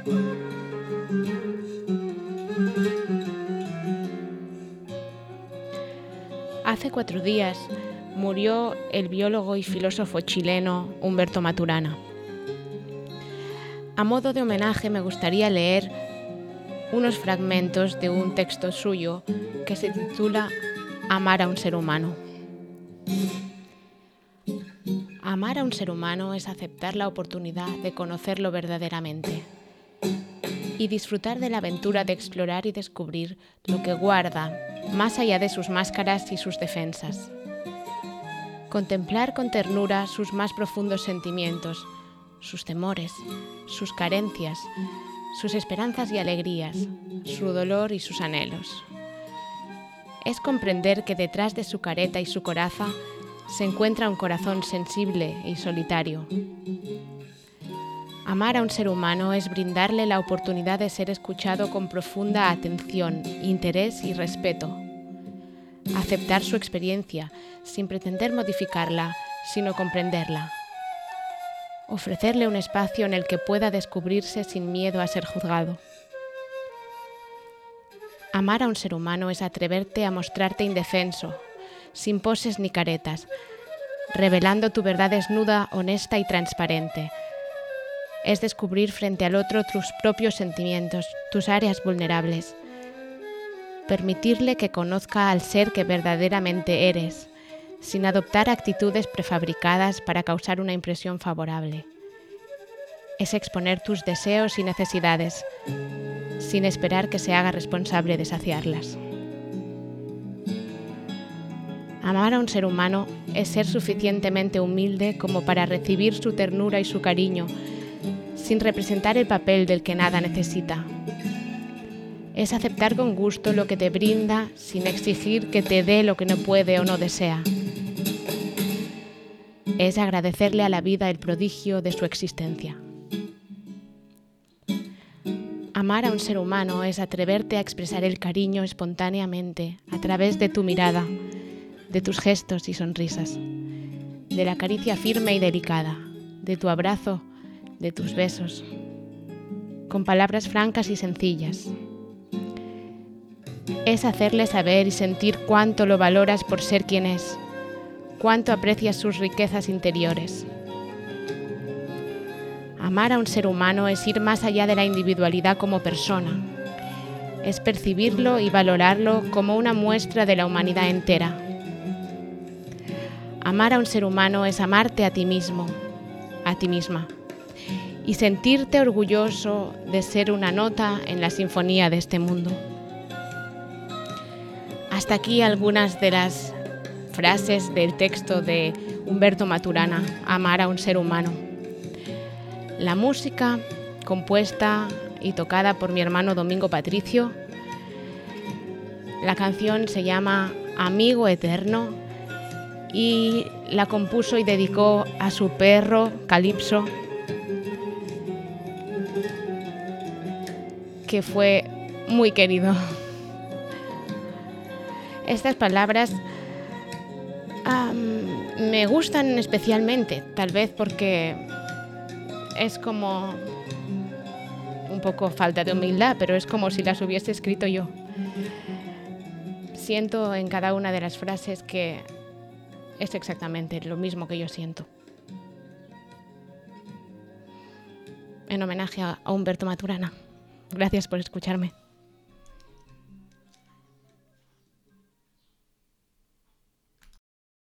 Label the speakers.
Speaker 1: Hace 4 días murió el biólogo y filósofo chileno Humberto Maturana. A modo de homenaje me gustaría leer unos fragmentos de un texto suyo que se titula Amar a un ser humano. Amar a un ser humano es aceptar la oportunidad de conocerlo verdaderamente y disfrutar de la aventura de explorar y descubrir lo que guarda más allá de sus máscaras y sus defensas. Contemplar con ternura sus más profundos sentimientos, sus temores, sus carencias, sus esperanzas y alegrías, su dolor y sus anhelos. Es comprender que detrás de su careta y su coraza se encuentra un corazón sensible y solitario. Amar a un ser humano es brindarle la oportunidad de ser escuchado con profunda atención, interés y respeto. Aceptar su experiencia sin pretender modificarla, sino comprenderla. Ofrecerle un espacio en el que pueda descubrirse sin miedo a ser juzgado. Amar a un ser humano es atreverte a mostrarte indefenso, sin poses ni caretas, revelando tu verdad desnuda, honesta y transparente. Es descubrir frente al otro tus propios sentimientos, tus áreas vulnerables. Permitirle que conozca al ser que verdaderamente eres, sin adoptar actitudes prefabricadas para causar una impresión favorable. Es exponer tus deseos y necesidades, sin esperar que se haga responsable de saciarlas. Amar a un ser humano es ser suficientemente humilde como para recibir su ternura y su cariño, sin representar el papel del que nada necesita. Es aceptar con gusto lo que te brinda sin exigir que te dé lo que no puede o no desea. Es agradecerle a la vida el prodigio de su existencia. Amar a un ser humano es atreverte a expresar el cariño espontáneamente a través de tu mirada, de tus gestos y sonrisas, de la caricia firme y delicada, de tu abrazo, de tus besos, con palabras francas y sencillas. Es hacerle saber y sentir cuánto lo valoras por ser quien es, cuánto aprecias sus riquezas interiores. Amar a un ser humano es ir más allá de la individualidad como persona. Es percibirlo y valorarlo como una muestra de la humanidad entera. Amar a un ser humano es amarte a ti mismo, a ti misma, y sentirte orgulloso de ser una nota en la sinfonía de este mundo. Hasta aquí algunas de las frases del texto de Humberto Maturana, Amar a un ser humano. La música, compuesta y tocada por mi hermano Domingo Patricio. La canción se llama Amigo Eterno y la compuso y dedicó a su perro, Calipso, que fue muy querido. Estas palabras me gustan especialmente, tal vez porque es como un poco falta de humildad, pero es como si las hubiese escrito yo. Siento en cada una de las frases que es exactamente lo mismo que yo siento. En homenaje a Humberto Maturana. Gracias por escucharme.